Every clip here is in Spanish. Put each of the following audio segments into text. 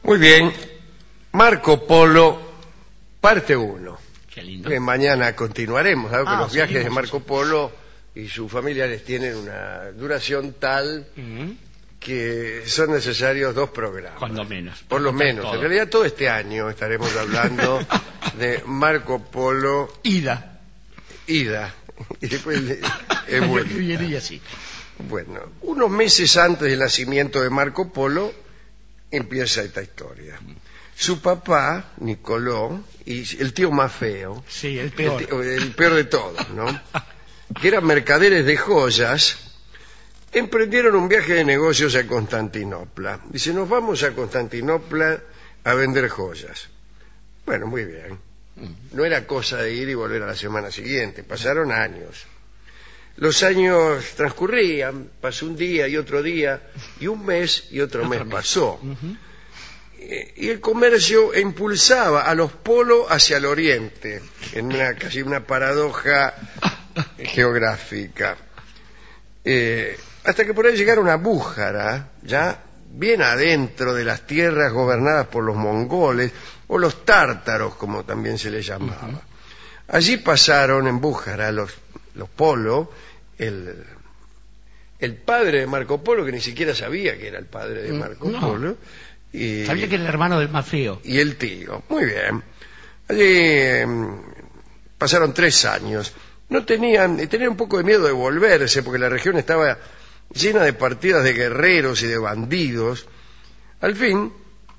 Muy bien. Marco Polo, parte 1. Qué lindo. Mañana continuaremos, dado que los viajes de seguimos Marco Polo y sus familiares tienen una duración tal que son necesarios 2 programas. Cuando menos. Por lo menos. Todo. En realidad todo este año estaremos hablando de Marco Polo Ida. y después he Yo vuelto. viviría así. Bueno, unos meses antes del nacimiento de Marco Polo empieza esta historia. Su papá, Nicolò, y el tío más feo, Sí, el peor. el peor de todos, ¿no? Que eran mercaderes de joyas, emprendieron un viaje de negocios a Constantinopla. Dice, nos vamos a Constantinopla a vender joyas. Bueno, muy bien. No era cosa de ir y volver a la semana siguiente, pasaron años. Los años transcurrían, pasó un día y otro día, y un mes y otro mes pasó. Y el comercio impulsaba a los polos hacia el oriente, en casi una paradoja geográfica. Hasta que por ahí llegaron a Bújara, ya bien adentro de las tierras gobernadas por los mongoles, o los tártaros, como también se les llamaba. Allí pasaron en Bújara los polos, el padre de Marco Polo, que ni siquiera sabía que era el padre de Marco Polo, y Sabía que era el hermano del más feo. y el tío. Muy bien. Allí pasaron 3 años. Tenían un poco de miedo de volverse, porque la región estaba llena de partidas de guerreros y de bandidos. Al fin,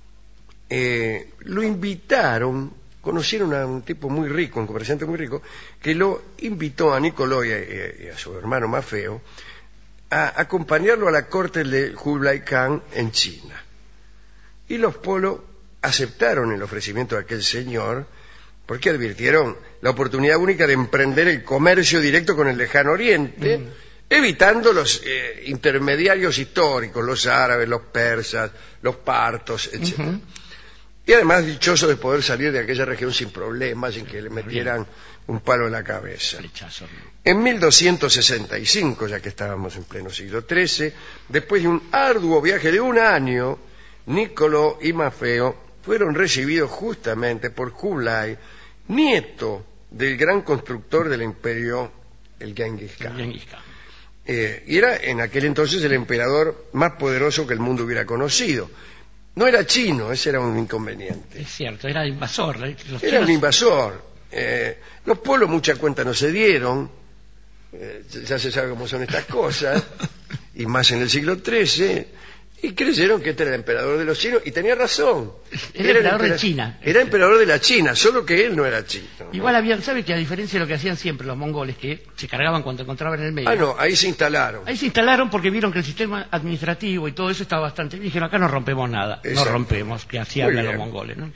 lo invitaron, conocieron a un tipo muy rico, un comerciante muy rico, que lo invitó a Nicolò y a su hermano más feo a acompañarlo a la corte de Kublai Khan en China. Y los polos aceptaron el ofrecimiento de aquel señor porque advirtieron la oportunidad única de emprender el comercio directo con el lejano oriente, evitando los intermediarios históricos, los árabes, los persas, los partos, etc. Y además dichoso de poder salir de aquella región sin problemas, sin que le metieran un palo en la cabeza. Flechazo. En 1265, ya que estábamos en pleno siglo XIII, después de un arduo viaje de 1 año, Nicolò y Mafeo fueron recibidos justamente por Kublai, nieto del gran constructor del imperio, el Genghis Khan. Y era en aquel entonces el emperador más poderoso que el mundo hubiera conocido. No era chino, ese era un inconveniente. Es cierto, era invasor. Era un invasor. Los polos mucha cuenta no se dieron. Ya se sabe cómo son estas cosas. Y más en el siglo XIII. Y creyeron que este era el emperador de los chinos. Y tenía razón. Era emperador de China. Era emperador de la China, solo que él no era chino. Igual había, ¿sabe que a diferencia de lo que hacían siempre los mongoles, que se cargaban cuando encontraban en el medio? Ah, no, ahí se instalaron. Ahí se instalaron porque vieron que el sistema administrativo y todo eso estaba bastante bien. Dijeron, acá no rompemos nada. Exacto. No rompemos, que así Muy hablan bien. los mongoles, ¿no?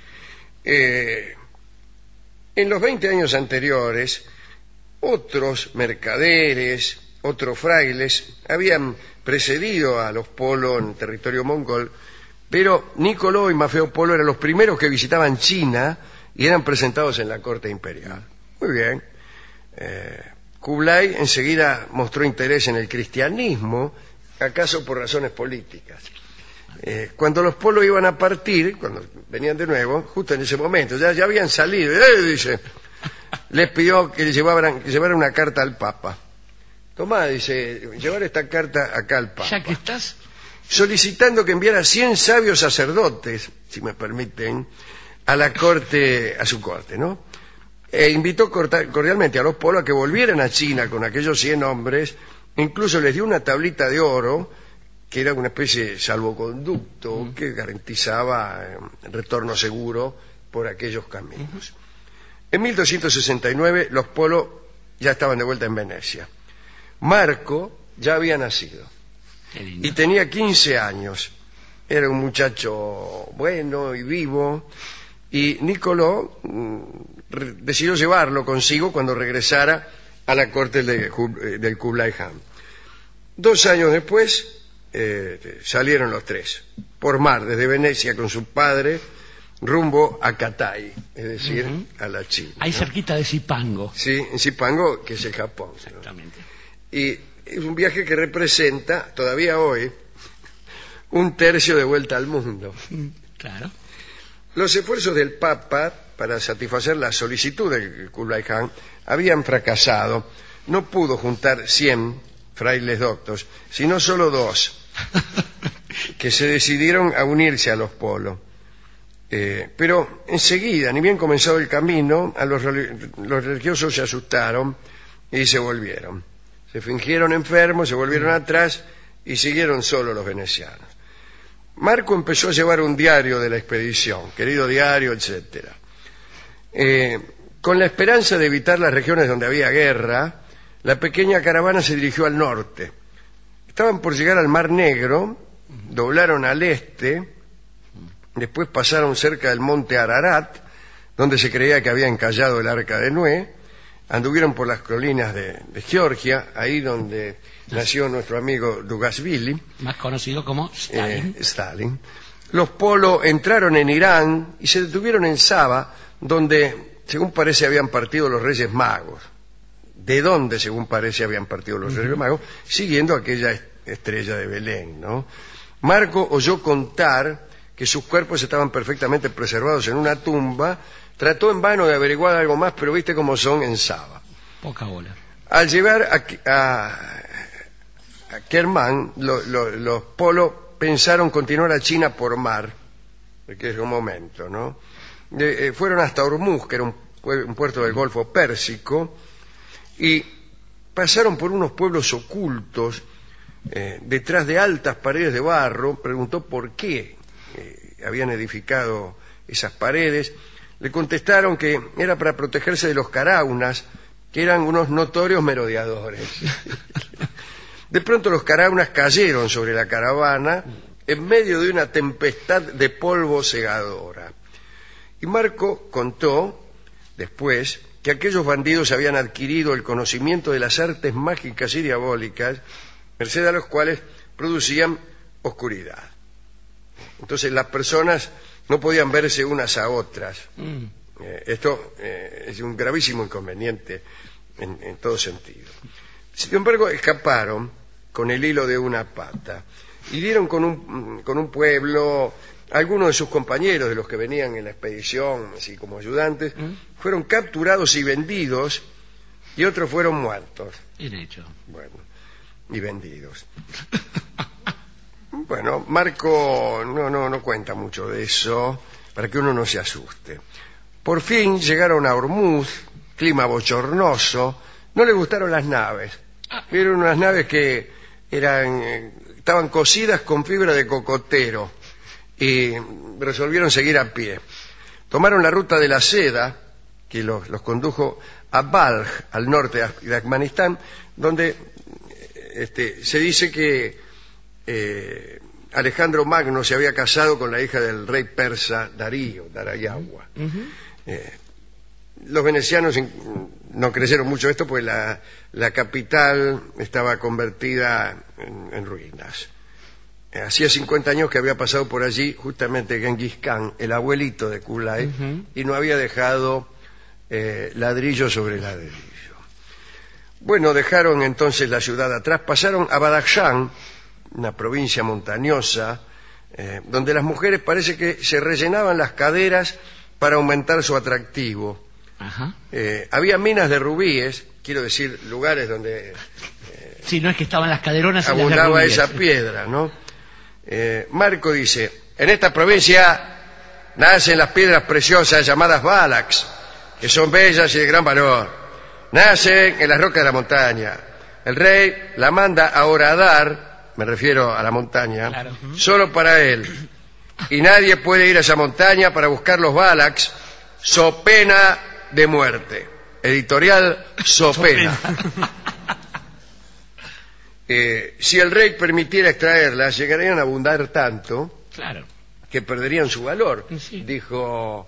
En los 20 años anteriores, otros mercaderes, otros frailes, habían precedido a los polos en territorio mongol, pero Nicolò y Mafeo Polo eran los primeros que visitaban China y eran presentados en la corte imperial. Muy bien. Kublai enseguida mostró interés en el cristianismo, acaso por razones políticas. Cuando los polos iban a partir, cuando venían de nuevo, justo en ese momento, ya habían salido, dice, les pidió que llevaran una carta al Papa. Tomá, dice, llevar esta carta acá al Papa. Ya que estás, Solicitando que enviara 100 sabios sacerdotes, si me permiten, a su corte, ¿no? Invitó cordialmente a los polos a que volvieran a China con aquellos 100 hombres, incluso les dio una tablita de oro, que era una especie de salvoconducto que garantizaba retorno seguro por aquellos caminos. En 1269 los polos ya estaban de vuelta en Venecia. Marco ya había nacido qué lindo. y tenía 15 años. Era un muchacho bueno y vivo, y Nicolò decidió llevarlo consigo cuando regresara a la corte del Kublai Khan. 2 años después salieron los 3 por mar desde Venecia con su padre rumbo a Katai, es decir, a la China. Ahí ¿no? cerquita de Zipango. Sí, en Zipango, que es el Japón. ¿no? Exactamente. Y es un viaje que representa, todavía hoy, 1/3 de vuelta al mundo. Claro. Los esfuerzos del Papa para satisfacer la solicitud de Kublai Khan habían fracasado. No pudo juntar 100 frailes doctos, sino solo 2, que se decidieron a unirse a los polos. Pero enseguida, ni bien comenzado el camino, los religiosos se asustaron y se volvieron. Se fingieron enfermos, se volvieron atrás y siguieron solo los venecianos. Marco empezó a llevar un diario de la expedición, querido diario, etc. Con la esperanza de evitar las regiones donde había guerra, la pequeña caravana se dirigió al norte. Estaban por llegar al Mar Negro, doblaron al este, después pasaron cerca del monte Ararat, donde se creía que había encallado el Arca de Noé, anduvieron por las colinas de Georgia, ahí donde nació nuestro amigo Dugashvili, más conocido como Stalin. Stalin. Los polos entraron en Irán y se detuvieron en Saba, donde, según parece, habían partido los Reyes Magos. De dónde, según parece, habían partido los Reyes Magos, siguiendo aquella estrella de Belén, ¿no? Marco oyó contar que sus cuerpos estaban perfectamente preservados en una tumba. Trató en vano de averiguar algo más, pero viste cómo son en Saba. Poca bola. Al llegar a Kermán, los polos pensaron continuar a China por mar, que es un momento, ¿no? Fueron hasta Hormuz, que era un puerto del Golfo Pérsico, y pasaron por unos pueblos ocultos, detrás de altas paredes de barro. Preguntó por qué habían edificado esas paredes. Le contestaron que era para protegerse de los caraunas, que eran unos notorios merodeadores. De pronto los caraunas cayeron sobre la caravana en medio de una tempestad de polvo cegadora. Y Marco contó después que aquellos bandidos habían adquirido el conocimiento de las artes mágicas y diabólicas, merced a los cuales producían oscuridad. Entonces las personas no podían verse unas a otras. Esto es un gravísimo inconveniente en todo sentido. Sin embargo, escaparon con el hilo de una pata y dieron con un pueblo. Algunos de sus compañeros, de los que venían en la expedición, así como ayudantes, fueron capturados y vendidos, y otros fueron muertos. Bien hecho. Bueno, y vendidos. Bueno, Marco no cuenta mucho de eso, para que uno no se asuste. Por fin llegaron a Hormuz, clima bochornoso. No le gustaron las naves. Eran unas naves que estaban cosidas con fibra de cocotero, y resolvieron seguir a pie. Tomaron la ruta de la seda, que los condujo a Balj, al norte de Afganistán, donde se dice que Alejandro Magno se había casado con la hija del rey persa Darío, Darayagua. Los venecianos no creyeron mucho esto, pues la capital estaba convertida en ruinas. Hacía 50 años que había pasado por allí justamente Genghis Khan, el abuelito de Kublai, y no había dejado ladrillo sobre ladrillo. Bueno, dejaron entonces la ciudad atrás, pasaron a Badakhshan, una provincia montañosa, donde las mujeres parece que se rellenaban las caderas para aumentar su atractivo. Ajá. Había minas de rubíes, quiero decir, lugares donde sí, no es que estaban las caderonas abundaba esa piedra, ¿no? Marco dice: en esta provincia nacen las piedras preciosas llamadas Balax, que son bellas y de gran valor. Nacen en las rocas de la montaña. El rey la manda a horadar, me refiero a la montaña, claro, solo para él. Y nadie puede ir a esa montaña para buscar los Balax, so pena de muerte. Editorial So pena. Si el rey permitiera extraerlas, llegarían a abundar tanto, claro, que perderían su valor, sí. Dijo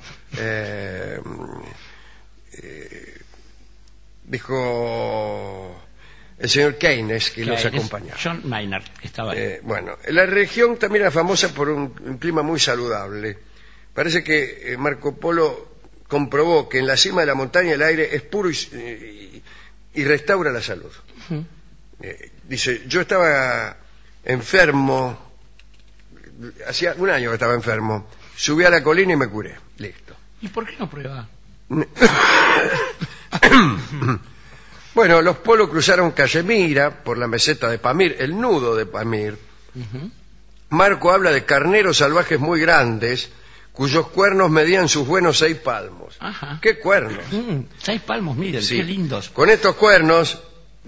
el señor Keynes, que los acompañaba. John Maynard, que estaba ahí. Bueno, la región también era famosa por un clima muy saludable. Parece que Marco Polo comprobó que en la cima de la montaña el aire es puro y restaura la salud. Dice: yo estaba enfermo, hacía un año que estaba enfermo, Subí a la colina y me curé. Listo. ¿Y por qué no prueba? Bueno, los polos cruzaron Cachemira por la meseta de Pamir, el nudo de Pamir. Marco habla de carneros salvajes muy grandes, cuyos cuernos medían sus buenos 6 palmos. Ajá. ¿Qué cuernos? 6 palmos, miren, Sí. qué lindos. Con estos cuernos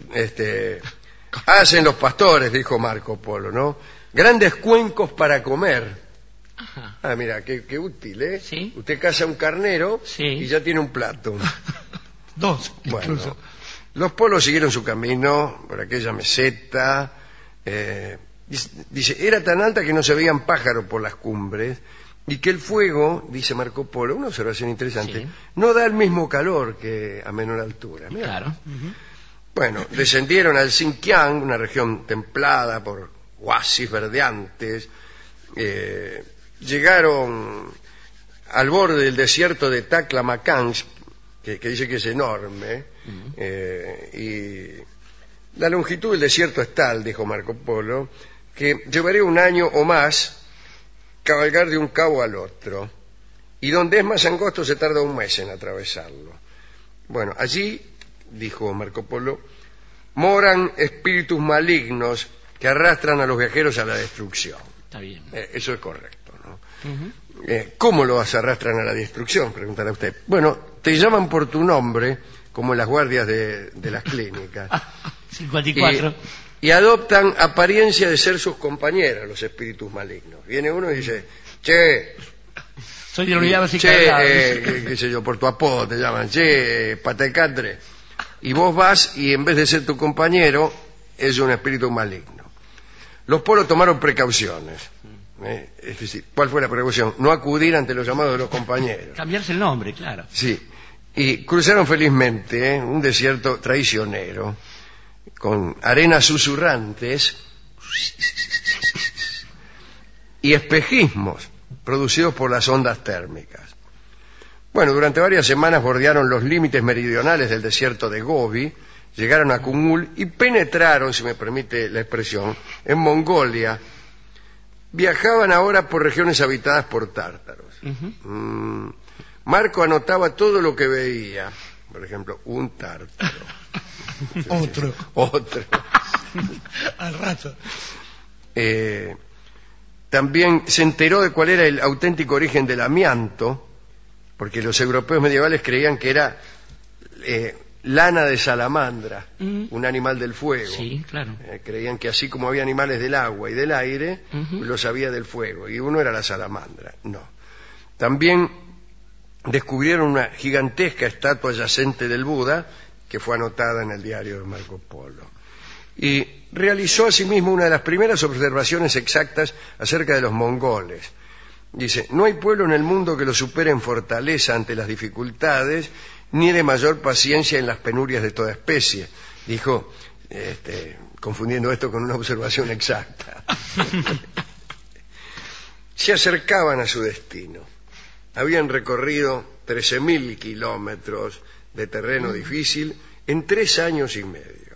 hacen los pastores, dijo Marco Polo, ¿no? Grandes cuencos para comer. Ajá. Ah, mira, qué útil, ¿eh? Sí. Usted caza un carnero Sí. y ya tiene un plato. 2, Bueno, incluso. los polos siguieron su camino por aquella meseta. Dice, era tan alta que no se veían pájaros por las cumbres y que el fuego, dice Marco Polo, una observación interesante, Sí. no da el mismo calor que a menor altura. Mirá. Claro. Bueno, descendieron al Xinjiang, una región templada por oasis verdeantes. Llegaron al borde del desierto de Taklamakansk, que dice que es enorme, y la longitud del desierto es tal, dijo Marco Polo, que llevaría un año o más cabalgar de un cabo al otro, y donde es más angosto se tarda un mes en atravesarlo. Bueno, allí, dijo Marco Polo, moran espíritus malignos que arrastran a los viajeros a la destrucción. Está bien. Eso es correcto, ¿no? ¿Cómo los arrastran a la destrucción? Preguntará usted. Bueno, te llaman por tu nombre, como en las guardias de las clínicas. 54. Y adoptan apariencia de ser sus compañeros, los espíritus malignos. Viene uno y dice, che, Soy de la unidad básica che, de la... qué sé yo, por tu apodo te llaman, che, patecatre. Y vos vas y en vez de ser tu compañero, es un espíritu maligno. Los polos tomaron precauciones. Es decir, ¿cuál fue la precaución? No acudir ante los llamados de los compañeros. Cambiarse el nombre, claro. Sí. Y cruzaron felizmente un desierto traicionero, con arenas susurrantes y espejismos producidos por las ondas térmicas. Bueno, durante varias semanas bordearon los límites meridionales del desierto de Gobi, llegaron a Kumul y penetraron, si me permite la expresión, en Mongolia. Viajaban ahora por regiones habitadas por tártaros. Marco anotaba todo lo que veía. Por ejemplo, un tártaro. Otro. Otro. Al rato. También se enteró de cuál era el auténtico origen del amianto, porque los europeos medievales creían que era lana de salamandra, un animal del fuego. Sí, claro. Creían que así como había animales del agua y del aire, los había del fuego, y uno era la salamandra. No. También descubrieron una gigantesca estatua yacente del Buda, que fue anotada en el diario de Marco Polo. Y realizó asimismo una de las primeras observaciones exactas acerca de los mongoles. Dice, no hay pueblo en el mundo que lo supere en fortaleza ante las dificultades, ni de mayor paciencia en las penurias de toda especie. Dijo, confundiendo esto con una observación exacta. Se acercaban a su destino. Habían recorrido 13.000 kilómetros de terreno difícil en 3 años y medio.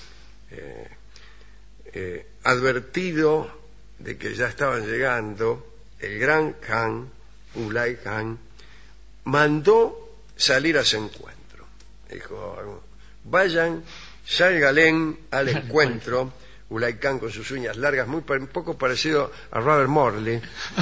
Advertido de que ya estaban llegando, el gran Khan, Kublai Khan, mandó salir a su encuentro. Dijo, vayan, salgan al encuentro. Kublai Khan con sus uñas largas, un poco parecido a Robert Morley,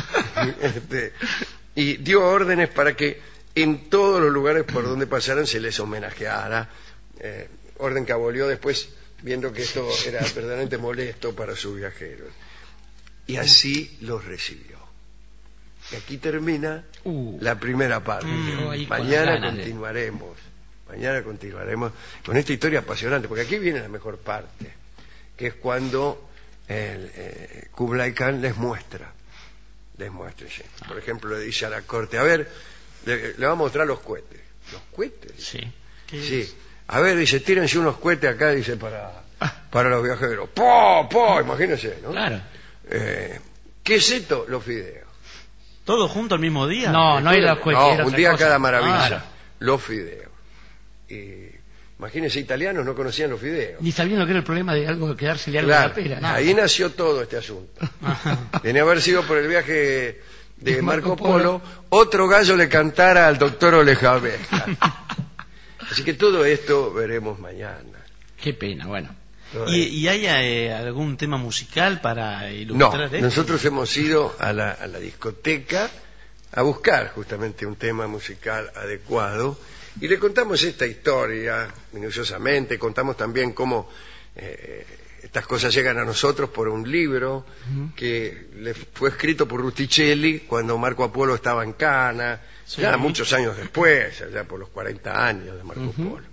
y dio órdenes para que en todos los lugares por donde pasaran se les homenajeara, orden que abolió después viendo que esto era verdaderamente molesto para sus viajeros. Y así los recibió. Y aquí termina la primera parte. Mañana continuaremos con esta historia apasionante, porque aquí viene la mejor parte, que es cuando Kublai Khan les muestra. Sí. Por ejemplo, le dice a la corte, a ver, le va a mostrar los cohetes. ¿Los cohetes? Sí. Sí. A ver, dice, tírense unos cohetes acá, dice, para los viajeros. ¡Po! Imagínense, ¿no? Claro. ¿Qué es esto? Los fideos. ¿Todo junto al mismo día? No era No, cualquiera un otra día cosa. cada maravilla. Claro. Los fideos. Imagínense, italianos no conocían los fideos. Ni sabían lo que era el problema de algo, quedársele algo Claro, en la pera. Nada. ahí nació todo este asunto. Tenía que haber sido por el viaje de Marco Polo, otro gallo le cantara al doctor Olejaveja. Así que todo esto veremos mañana. Qué pena, bueno. ¿Y hay algún tema musical para No, ilustrar esto? nosotros hemos ido a la discoteca a buscar justamente un tema musical adecuado y le contamos esta historia minuciosamente, contamos también cómo estas cosas llegan a nosotros por un libro que le fue escrito por Rusticelli cuando Marco Polo estaba en Cana, ya muchos años después, allá por los 40 años de Marco Polo.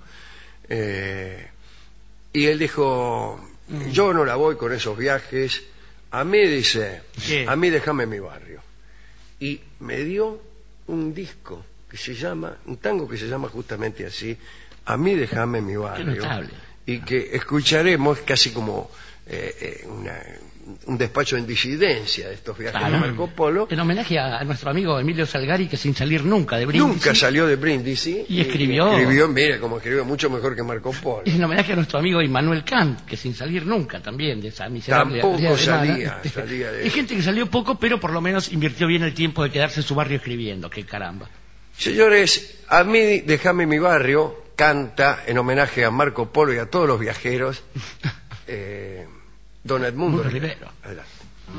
Y él dijo, yo no la voy con esos viajes, a mí dice, a mí déjame mi barrio. Y me dio un disco que se llama, un tango que se llama justamente así, a mí déjame mi barrio. Y que escucharemos casi como un despacho en disidencia de estos viajes de Marco Polo. En homenaje a nuestro amigo Emilio Salgari, que sin salir nunca de Brindisi. Nunca salió de Brindisi. Y escribió. Mire, como escribió mucho mejor que Marco Polo. Y en homenaje a nuestro amigo Immanuel Kant, que sin salir nunca también de esa miserable. Tampoco salía de... Hay gente que salió poco, pero por lo menos invirtió bien el tiempo de quedarse en su barrio escribiendo. ¡Qué caramba! Señores, a mí déjame mi barrio, canta en homenaje a Marco Polo y a todos los viajeros, don Edmundo Rivero. Adelante.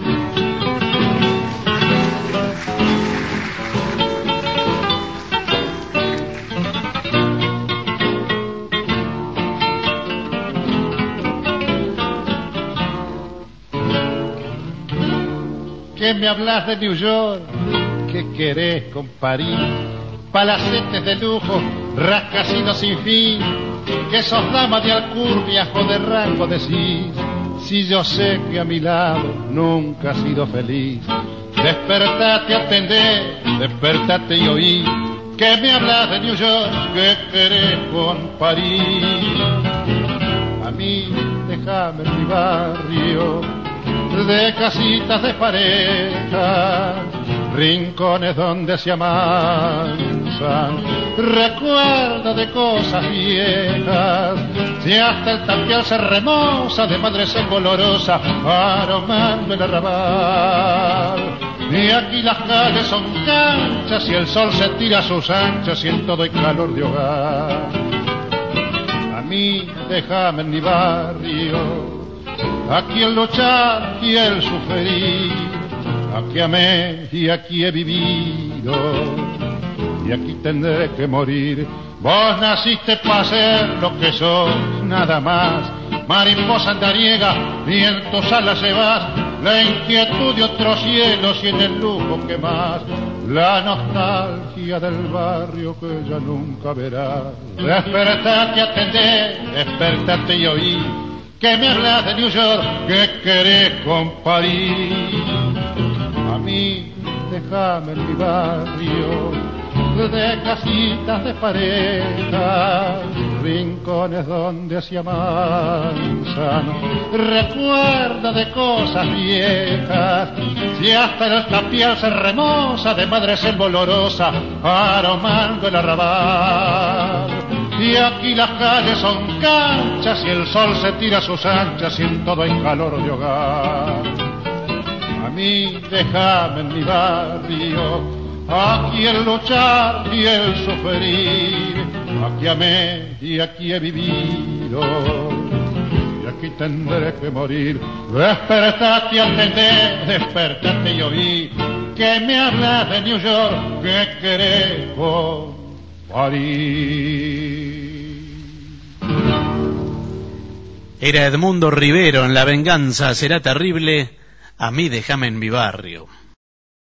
¿Qué me hablas de New York? ¿Qué querés con París? Palacetes de lujo, rascacielos sin fin, que sos dama de alcurnias o de rango decís. Si yo sé que a mi lado nunca has sido feliz, despertate, atendé, despertate y oí, que me hablas de New York, que querés con París. A mí déjame en mi barrio, de casitas de pareja, rincones donde se amansan, recuerda de cosas viejas, si hasta el tapial se remoza de madre olorosa, aromando el arrabal. Y aquí las calles son canchas y el sol se tira a sus anchas y en todo hay calor de hogar. A mí déjame en mi barrio, aquí el luchar y el sufrir, aquí amé y aquí he vivido y aquí tendré que morir. Vos naciste para ser lo que sos, nada más, mariposa andariega, y en tus alas llevas la inquietud de otros cielos y en el lujo que más, la nostalgia del barrio que ya nunca verás. Despertate, atendé, despertate y oí, que me hablas de New York, que querés con París. A mí déjame en mi barrio, de casitas de pareja, rincones donde se amansan, recuerda de cosas viejas, si hasta el tapial se remoza de madre olorosa, aromando el arrabal. Y aquí las calles son canchas y el sol se tira a sus anchas y en todo hay calor de hogar. A mí déjame en mi barrio, aquí el luchar y el sufrir, aquí amé y aquí he vivido y aquí tendré que morir. Despertate, atendé, despertate y oí, que me hablas de New York, que querés con París. Era Edmundo Rivero en La venganza será terrible, a mí déjame en mi barrio.